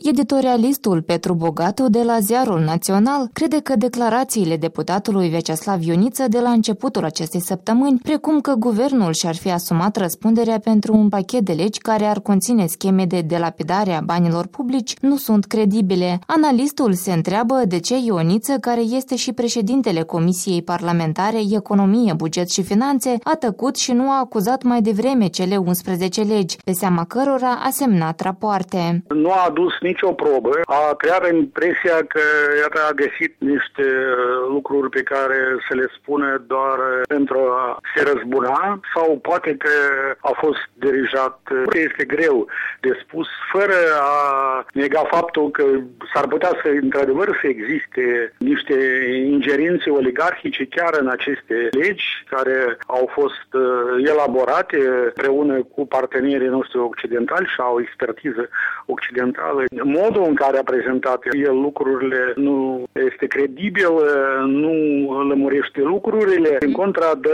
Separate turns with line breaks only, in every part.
Editorialistul Petru Bogatu de la Ziarul Național crede că declarațiile deputatului Vyacheslav Ioniță de la începutul acestei săptămâni, precum că guvernul și-ar fi asumat răspunderea pentru un pachet de legi care ar conține scheme de delapidare a banilor publici, nu sunt credibile. Analistul se întreabă de ce Ioniță, care este și președintele Comisiei Parlamentare Economie, Buget și Finanțe, a tăcut și nu a acuzat mai devreme cele 11 legi, pe seama cărora a semnat rapoarte.
Nu a adus nicio probă, a creat impresia că iată, a găsit niște lucruri pe care să le spune doar pentru a se răzbuna sau poate că a fost dirijat. Este greu de spus, fără a nega faptul că s-ar putea să, într-adevăr, să existe niște ingerințe oligarhice chiar în aceste legi care au fost elaborate împreună cu partenerii noștri occidentali și au expertiză occidentală. Modul în care a prezentat el lucrurile nu este credibil, nu lămurește lucrurile, în contra dă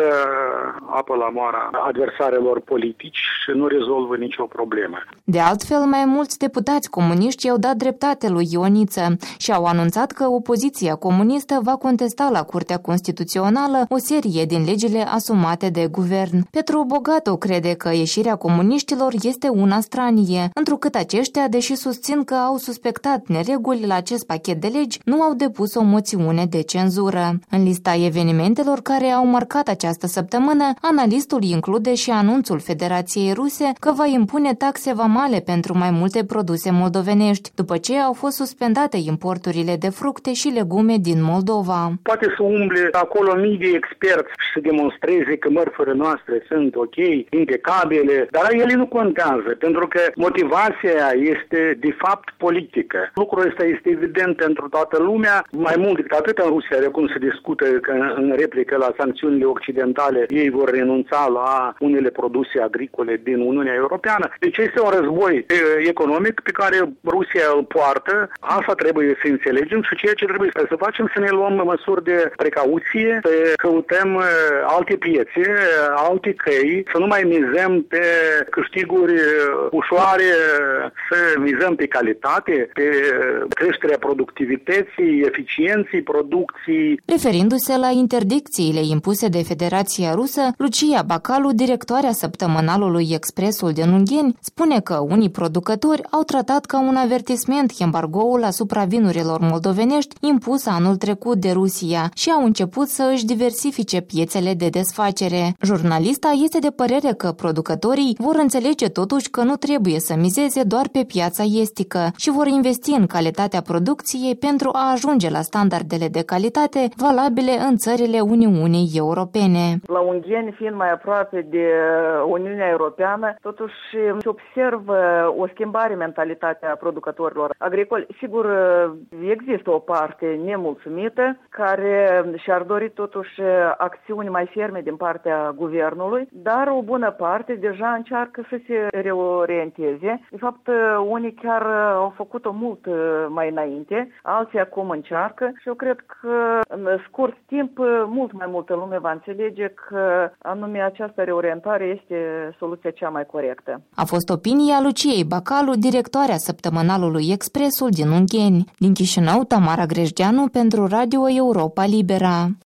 apă la moara adversarilor politici și nu rezolvă nicio problemă.
De altfel, mai mulți deputați comuniști i-au dat dreptate lui Ioniță și au anunțat că opoziția comunistă va contesta la Curtea Constituțională o serie din legile asumate de guvern. Petru Bogatu crede că ieșirea comuniștilor este una stranie, întrucât aceștia, deși susțin că au suspectat nereguli la acest pachet de legi, nu au depus o moțiune de cenzură. În lista evenimentelor care au marcat această săptămână, analistul include și anunțul Federației Ruse că va impune taxe vamale pentru mai multe produse moldovenești, după ce au fost suspendate importurile de fructe și legume din Moldova.
Poate să umble acolo mii de experți și să demonstreze că mărfurile noastre sunt ok, impecabile, dar ele nu contează, pentru că motivația este de fapt politică. Lucrul ăsta este evident pentru toată lumea. Mai mult decât atât, în Rusia, de cum se discută că în replică la sancțiunile occidentale, ei vor renunța la unele produse agricole din Uniunea Europeană. Deci este un război economic pe care Rusia îl poartă. Asta trebuie să înțelegem și ceea ce trebuie să facem, să ne luăm măsuri de precauție, să căutăm alte piețe, alte căi, să nu mai mizăm pe câștiguri ușoare, să mizăm pe calitate, pe creșterea productivității, eficienței producției.
Referindu-se la interdicțiile impuse de Federația Rusă, Lucia Bacalu, directoarea săptămânalului Expresul din Ungheni, spune că unii producători au tratat ca un avertisment embargoul asupra vinurilor moldovenești impus anul trecut de Rusia și au început să își diversifice piețele de desfacere. Jurnalista este de părere că producătorii vor înțelege totuși că nu trebuie să mizeze doar pe piața estică și vor investi în calitatea producției pentru a ajunge la standardele de calitate valabile în țările Uniunii Europene.
La Ungheni, fiind mai aproape de Uniunea Europeană, totuși se observă o schimbare în mentalitatea producătorilor agricoli. Sigur, există o parte nemulțumită care și-ar dori totuși acțiuni mai ferme din partea guvernului, dar o bună parte deja încearcă să se reorienteze. De fapt, unii chiar au făcut-o mult mai înainte, alții acum încearcă și eu cred că în scurt timp mult mai multă lume va înțelege că anume această reorientare este soluția cea mai corectă.
A fost opinia Luciei Bacalu, directoarea săptămânalului Expresul din Ungheni. Din Chișinău, Tamara Grejdeanu pentru Radio Europa Libera.